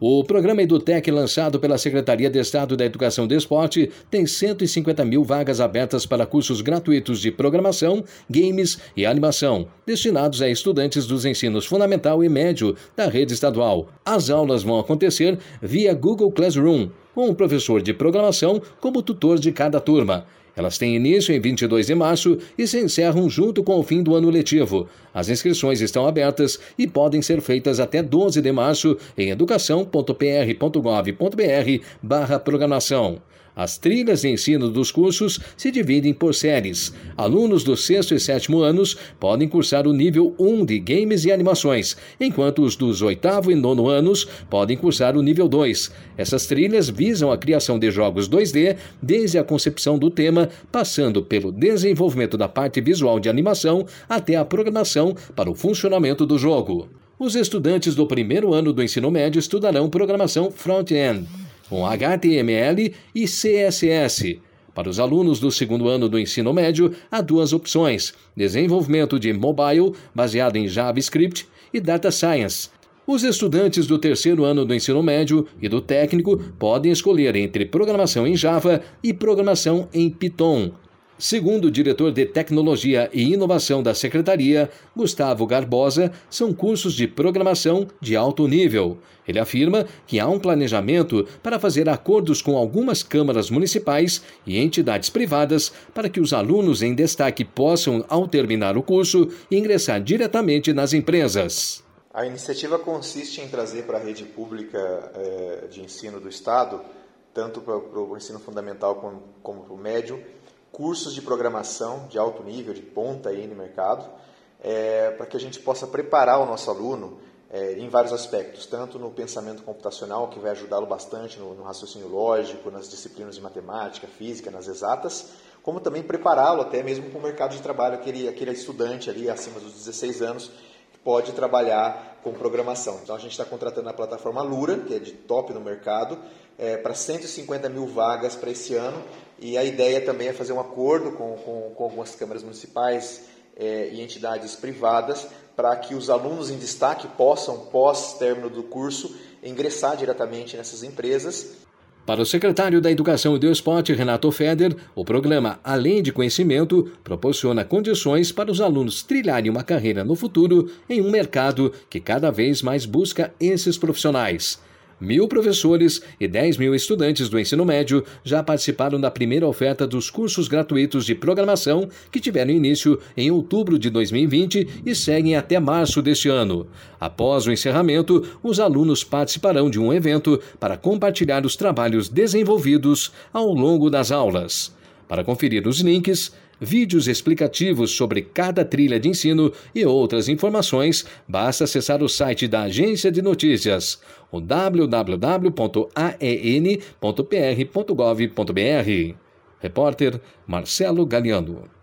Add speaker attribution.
Speaker 1: O programa EduTech, lançado pela Secretaria de Estado da Educação e do Esporte, tem 150 mil vagas abertas para cursos gratuitos de programação, games e animação, destinados a estudantes dos ensinos fundamental e médio da rede estadual. As aulas vão acontecer via Google Classroom, com um professor de programação como tutor de cada turma. Elas têm início em 22 de março e se encerram junto com o fim do ano letivo. As inscrições estão abertas e podem ser feitas até 12 de março em educação.pr.gov.br/programação. As trilhas de ensino dos cursos se dividem por séries. Alunos do 6º e 7º anos podem cursar o nível 1 de games e animações, enquanto os dos 8º e 9º anos podem cursar o nível 2. Essas trilhas visam a criação de jogos 2D, desde a concepção do tema, passando pelo desenvolvimento da parte visual de animação até a programação para o funcionamento do jogo. Os estudantes do primeiro ano do ensino médio estudarão programação front-end, com HTML e CSS. Para os alunos do segundo ano do ensino médio, há duas opções: desenvolvimento de mobile, baseado em JavaScript, e Data Science. Os estudantes do terceiro ano do ensino médio e do técnico podem escolher entre programação em Java e programação em Python. Segundo o diretor de Tecnologia e Inovação da Secretaria, Gustavo Garbosa, são cursos de programação de alto nível. Ele afirma que há um planejamento para fazer acordos com algumas câmaras municipais e entidades privadas para que os alunos em destaque possam, ao terminar o curso, ingressar diretamente nas empresas.
Speaker 2: A iniciativa consiste em trazer para a rede pública de ensino do Estado, tanto para o ensino fundamental como para o médio, cursos de programação de alto nível, de ponta aí no mercado, para que a gente possa preparar o nosso aluno em vários aspectos, tanto no pensamento computacional, que vai ajudá-lo bastante no raciocínio lógico, nas disciplinas de matemática, física, nas exatas, como também prepará-lo até mesmo para o mercado de trabalho, aquele estudante ali acima dos 16 anos, que pode trabalhar com programação. Então a gente está contratando a plataforma Lura, que é de top no mercado, para 150 mil vagas para esse ano, e a ideia também é fazer um acordo com algumas câmaras municipais e entidades privadas para que os alunos em destaque possam, pós-término do curso, ingressar diretamente nessas empresas.
Speaker 1: Para o secretário da Educação e do Esporte, Renato Feder, o programa Além de Conhecimento proporciona condições para os alunos trilharem uma carreira no futuro em um mercado que cada vez mais busca esses profissionais. 1.000 professores e 10 mil estudantes do ensino médio já participaram da primeira oferta dos cursos gratuitos de programação que tiveram início em outubro de 2020 e seguem até março deste ano. Após o encerramento, os alunos participarão de um evento para compartilhar os trabalhos desenvolvidos ao longo das aulas. Para conferir os links, vídeos explicativos sobre cada trilha de ensino e outras informações, basta acessar o site da Agência de Notícias, o www.aen.pr.gov.br. Repórter Marcelo Galiando.